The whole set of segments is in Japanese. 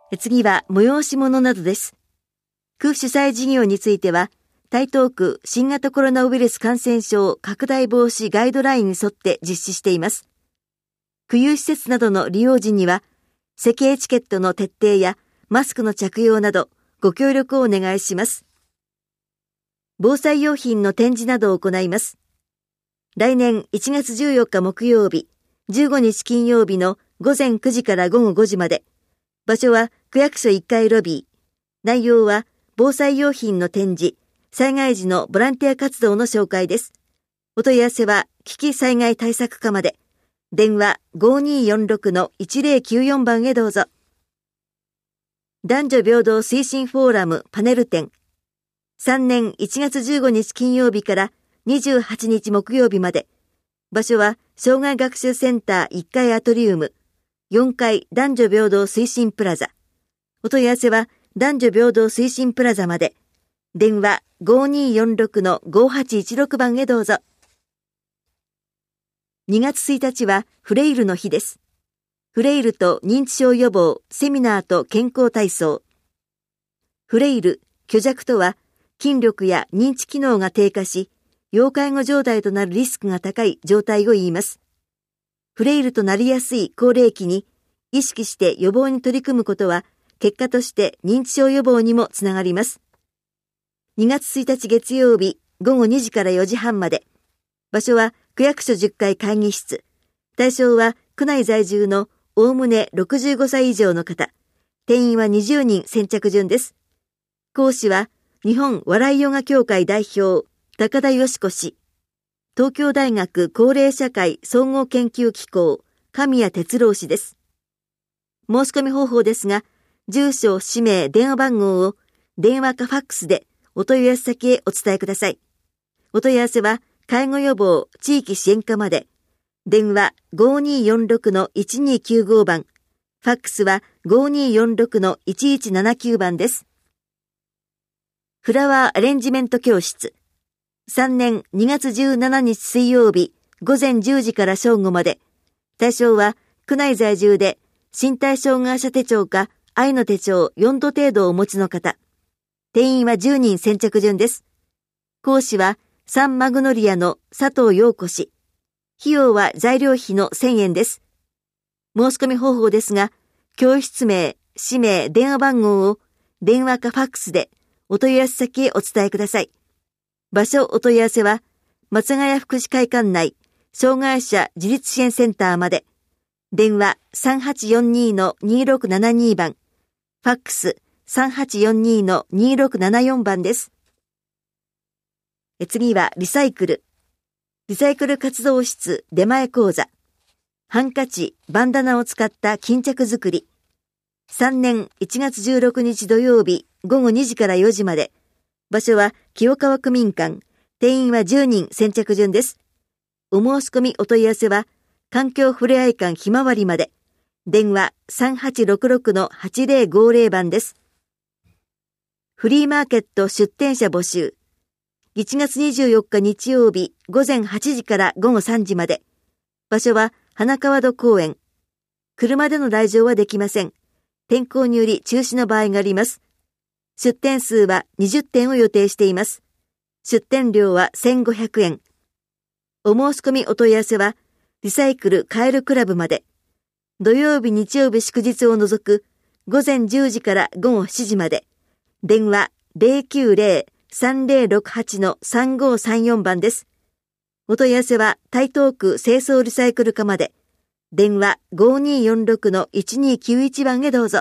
次は催し物などです。区主催事業については、台東区新型コロナウイルス感染症拡大防止ガイドラインに沿って実施しています。区有施設などの利用時には、席エチケットの徹底やマスクの着用などご協力をお願いします。防災用品の展示などを行います。来年1月14日木曜日、15日金曜日の午前9時から午後5時まで。場所は区役所1階ロビー。内容は防災用品の展示、災害時のボランティア活動の紹介です。お問い合わせは危機災害対策課まで。電話 5246-1094 番へどうぞ。男女平等推進フォーラムパネル展。3年1月15日金曜日から28日木曜日まで。場所は障害学習センター1階アトリウム、4階男女平等推進プラザ。お問い合わせは男女平等推進プラザまで。電話 5246-5816 番へどうぞ。2月1日はフレイルの日です。フレイルと認知症予防、セミナーと健康体操。フレイル、虚弱とは、筋力や認知機能が低下し、要介護状態となるリスクが高い状態を言います。フレイルとなりやすい高齢期に、意識して予防に取り組むことは、結果として認知症予防にもつながります。2月1日月曜日午後2時から4時半まで。場所は区役所10階会議室。対象は区内在住のおおむね65歳以上の方。定員は20人先着順です。講師は日本笑いヨガ協会代表高田よし子氏。東京大学高齢社会総合研究機構神谷哲郎氏です。申し込み方法ですが、住所、氏名、電話番号を電話かファックスでお問い合わせ先へお伝えください。お問い合わせは介護予防地域支援課まで。電話 5246-1295 番。ファックスは 5246-1179 番です。フラワーアレンジメント教室。3年2月17日水曜日午前10時から正午まで。対象は区内在住で身体障害者手帳か愛の手帳4度程度をお持ちの方。定員は10人先着順です。講師はサンマグノリアの佐藤陽子氏。費用は材料費の1000円です。申し込み方法ですが、教室名、氏名、電話番号を電話かファックスでお問い合わせ先へお伝えください。場所お問い合わせは松ヶ谷福祉会館内障害者自立支援センターまで。電話 3842-2672 番。ファックス3842-2674 番です。次はリサイクル。リサイクル活動室出前講座。ハンカチ、バンダナを使った巾着作り。3年1月16日土曜日午後2時から4時まで。場所は清川区民館。定員は10人先着順です。お申し込みお問い合わせは環境ふれあい館ひまわりまで。電話 3866-8050 番です。フリーマーケット出店者募集。1月24日日曜日午前8時から午後3時まで。場所は花川戸公園。車での来場はできません。天候により中止の場合があります。出店数は20店を予定しています。出店料は1500円。お申し込みお問い合わせはリサイクルカエルクラブまで。土曜日日曜日祝日を除く午前10時から午後7時まで。電話 090-3068-3534 番です。お問い合わせは台東区清掃リサイクル課まで。電話 5246-1291 番へどうぞ。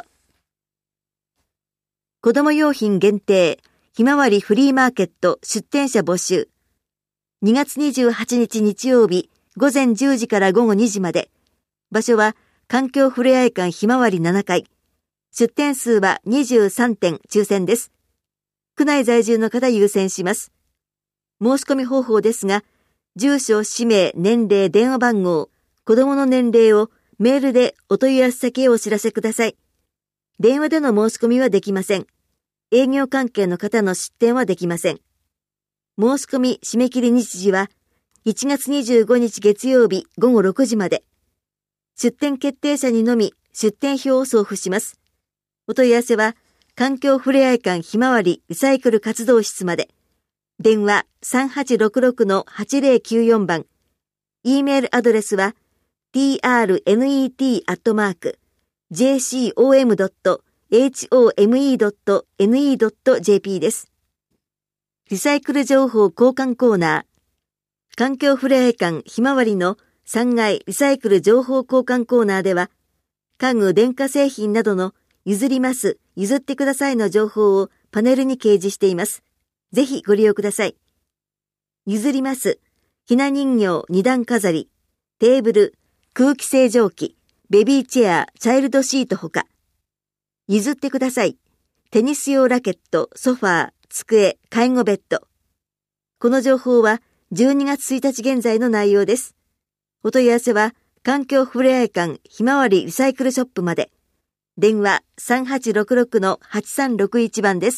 子供用品限定ひまわりフリーマーケット出店者募集。2月28日日曜日午前10時から午後2時まで。場所は環境ふれあい館ひまわり7階。出店数は23店抽選です。区内在住の方優先します。申し込み方法ですが、住所、氏名、年齢、電話番号、子供の年齢をメールでお問い合わせ先へお知らせください。電話での申し込みはできません。営業関係の方の出店はできません。申し込み締め切り日時は1月25日月曜日午後6時まで。出店決定者にのみ出店票を送付します。 お問い合わせは、環境ふれあい館ひまわりリサイクル活動室まで。電話3866-8094番。E メールアドレスは、trnet@jcom.home.ne.jp です。リサイクル情報交換コーナー。環境ふれあい館ひまわりの3階リサイクル情報交換コーナーでは、家具電化製品などの譲ります、譲ってくださいの情報をパネルに掲示しています。ぜひご利用ください。譲ります、ひな人形2段飾り、テーブル、空気清浄機、ベビーチェア、チャイルドシートほか。譲ってください。テニス用ラケット、ソファー、机、介護ベッド。この情報は12月1日現在の内容です。お問い合わせは、環境ふれあい館ひまわりリサイクルショップまで。電話3866-8361番です。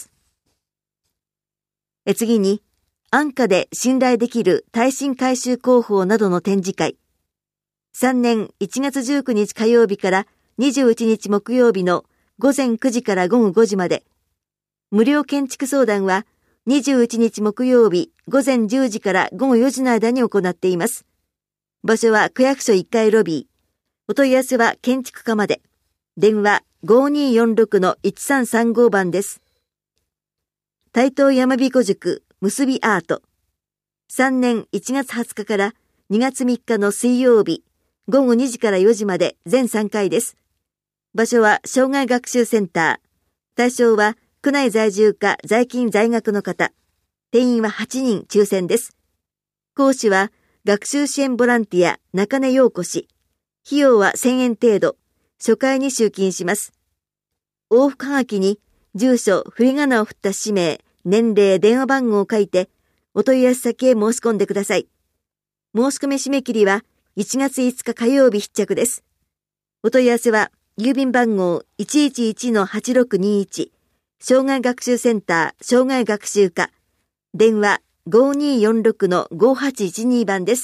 次に、安価で信頼できる耐震改修工法などの展示会。3年1月19日火曜日から21日木曜日の午前9時から午後5時まで。無料建築相談は21日木曜日午前10時から午後4時の間に行っています。場所は区役所1階ロビー。お問い合わせは建築課まで。電話5246-1335番です。台東山彦塾結びアート。3年1月20日から2月3日の水曜日、午後2時から4時まで全3回です。場所は障害学習センター。対象は区内在住か在勤在学の方。定員は8人抽選です。講師は学習支援ボランティア中根陽子氏。費用は1000円程度。初回に集金します。往復はがきに住所、振り仮名を振った氏名、年齢、電話番号を書いて、お問い合わせ先へ申し込んでください。申し込み締め切りは1月5日火曜日必着です。お問い合わせは、郵便番号 111-8621、障害学習センター、障害学習課、電話5246-5812番です。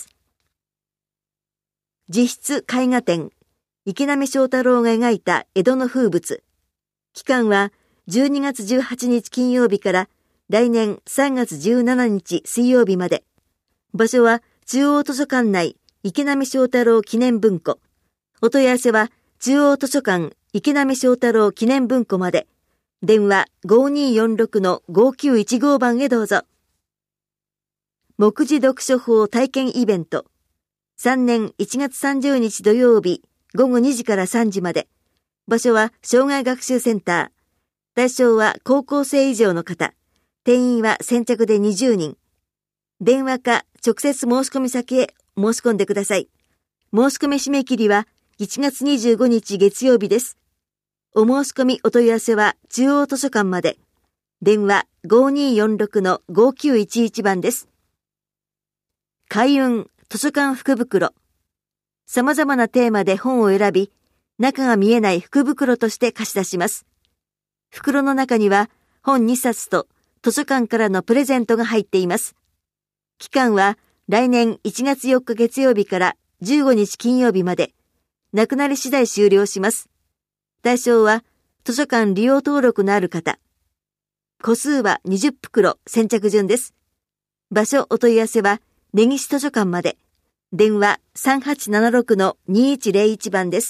実質絵画展、池波正太郎が描いた江戸の風物。期間は12月18日金曜日から来年3月17日水曜日まで。場所は中央図書館内池波正太郎記念文庫。お問い合わせは中央図書館池波正太郎記念文庫まで。電話5246-5915番へどうぞ。目次読書法体験イベント。3年1月30日土曜日午後2時から3時まで。場所は障害学習センター。対象は高校生以上の方。定員は先着で20人。電話か直接申し込み先へ申し込んでください。申し込み締め切りは1月25日月曜日です。お申し込みお問い合わせは中央図書館まで。電話5246-5911番です。開運図書館福袋。様々なテーマで本を選び、中が見えない福袋として貸し出します。袋の中には本2冊と図書館からのプレゼントが入っています。期間は来年1月4日月曜日から15日金曜日まで。なくなり次第終了します。対象は図書館利用登録のある方。個数は20袋先着順です。場所お問い合わせは根岸図書館まで。電話3876-2101番です。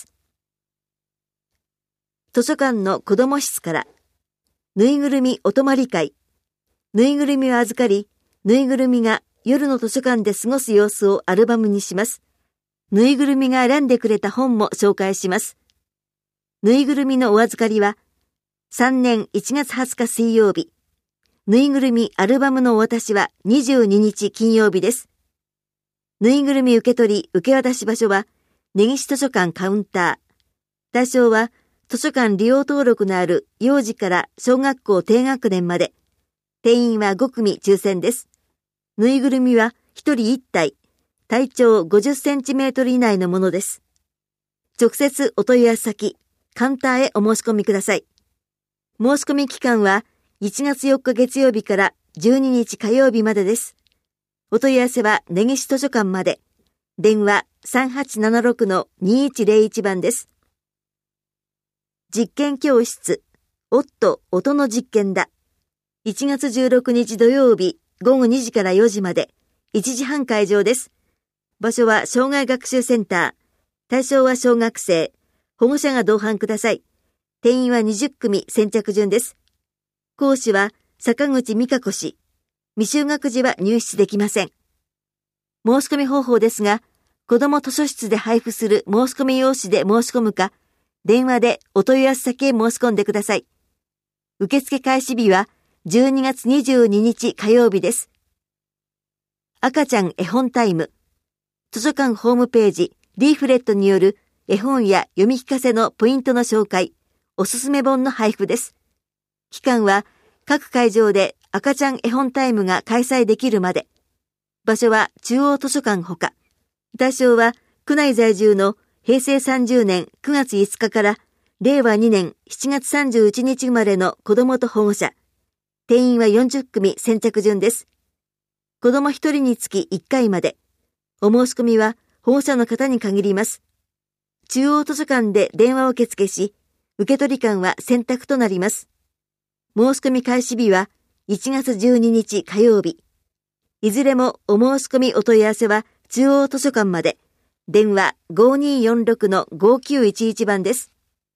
図書館の子ども室から、ぬいぐるみお泊まり会。ぬいぐるみを預かり、ぬいぐるみが夜の図書館で過ごす様子をアルバムにします。ぬいぐるみが選んでくれた本も紹介します。ぬいぐるみのお預かりは、3年1月20日水曜日。ぬいぐるみアルバムのお渡しは22日金曜日です。ぬいぐるみ受け取り受け渡し場所は、根岸図書館カウンター。対象は、図書館利用登録のある幼児から小学校低学年まで。定員は5組抽選です。ぬいぐるみは1人1体、体長50センチメートル以内のものです。直接お問い合わせ先、カウンターへお申し込みください。申し込み期間は1月4日月曜日から12日火曜日までです。お問い合わせは根岸図書館まで。電話3876-2101番です。実験教室、 音の実験だ。1月16日土曜日午後2時から4時まで、1時半会場です。場所は障害学習センター。対象は小学生。保護者が同伴ください。定員は20組先着順です。講師は坂口美香子氏。未就学児は入室できません。申し込み方法ですが、子ども図書室で配布する申し込み用紙で申し込むか、電話でお問い合わせ先へ申し込んでください。受付開始日は12月22日火曜日です。赤ちゃん絵本タイム。図書館ホームページ、リーフレットによる絵本や読み聞かせのポイントの紹介、おすすめ本の配布です。期間は各会場で赤ちゃん絵本タイムが開催できるまで。場所は中央図書館ほか。対象は区内在住の平成30年9月5日から令和2年7月31日生まれの子どもと保護者。定員は40組先着順です。子ども1人につき1回まで。お申し込みは保護者の方に限ります。中央図書館で電話を受付し、受取館は選択となります。申し込み開始日は1月12日火曜日。いずれもお申し込みお問い合わせは中央図書館まで。電話 5246-5911 番です。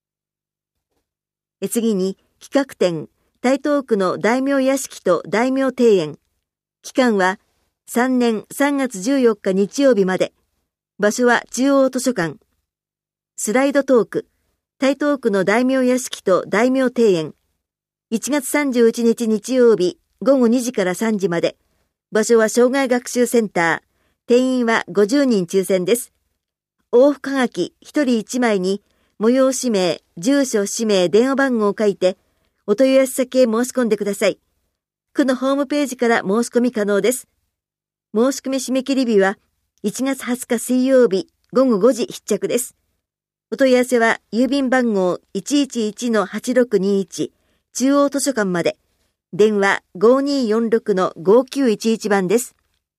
次に企画展、台東区の大名屋敷と大名庭園。期間は3年3月14日日曜日まで。場所は中央図書館。スライドトーク、台東区の大名屋敷と大名庭園。1月31日日曜日午後2時から3時まで。場所は障害学習センター。定員は50人抽選です。往復はがき1人1枚に、催し名、住所、氏名、電話番号を書いて、お問い合わせ先へ申し込んでください。区のホームページから申し込み可能です。申し込み締め切り日は1月20日水曜日午後5時必着です。お問い合わせは郵便番号 111-8621 中央図書館まで。電話 5246-5911 番です。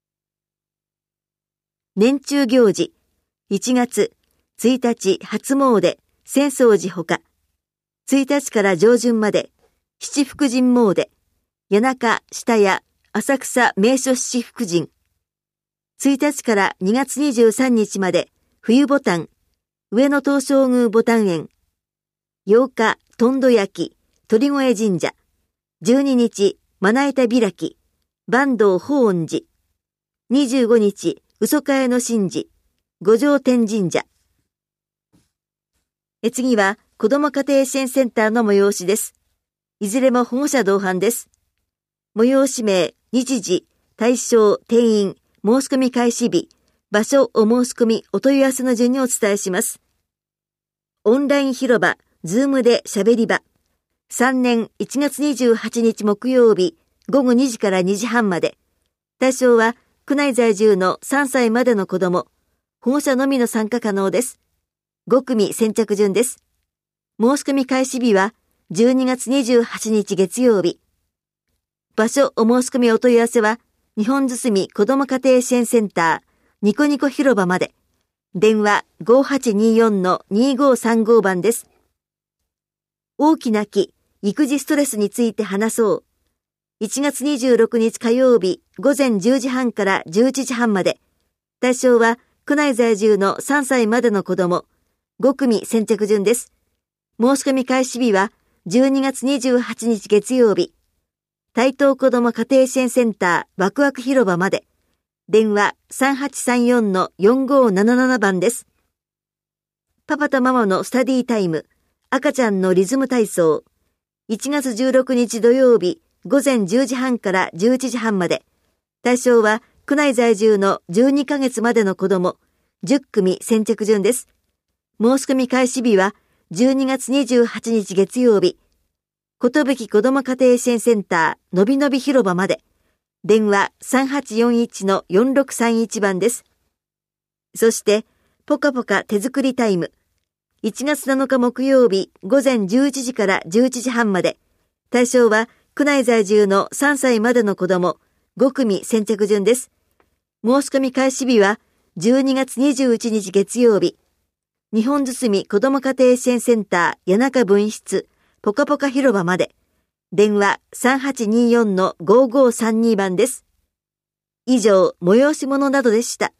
年中行事。1月1日初詣、浅草寺ほか。1日から上旬まで、七福神詣、谷中、下谷、浅草名所七福神。1日から2月23日まで、冬ボタン、上野東照宮ボタン園。8日、とんど焼き、鳥越神社。12日、まな板開き、坂東法恩寺。25日、嘘替えの神事、五条天神社。次は、子ども家庭支援センターの催しです。いずれも保護者同伴です。催し名、日時、対象、定員、申し込み開始日、場所、お申し込み、お問い合わせの順にお伝えします。オンライン広場、ズームでしゃべり場。3年1月28日木曜日、午後2時から2時半まで。対象は、区内在住の3歳までの子ども、保護者のみの参加可能です。5組先着順です。申し込み開始日は12月28日月曜日。場所お申し込みお問い合わせは、日本堤子ども家庭支援センター、ニコニコ広場まで。電話 5824-2535 番です。大きな木、育児ストレスについて話そう。1月26日火曜日午前10時半から11時半まで。対象は区内在住の3歳までの子ども。5組先着順です。申し込み開始日は12月28日月曜日。台東子ども家庭支援センターワクワク広場まで。電話 3834-4577 番です。パパとママのスタディタイム。赤ちゃんのリズム体操。1月16日土曜日。午前10時半から11時半まで。対象は区内在住の12ヶ月までの子ども、10組先着順です。申し込み開始日は12月28日月曜日。ことぶき子ども家庭支援センターのびのび広場まで。電話 3841-4631 番です。そして、ぽかぽか手作りタイム。1月7日木曜日午前11時から11時半まで。対象は区内在住の3歳までの子ども、5組先着順です。申し込み開始日は12月21日月曜日。日本堤子ども家庭支援センター谷中分室、 ポカポカ広場まで。電話3824-5532番です。以上、催し物などでした。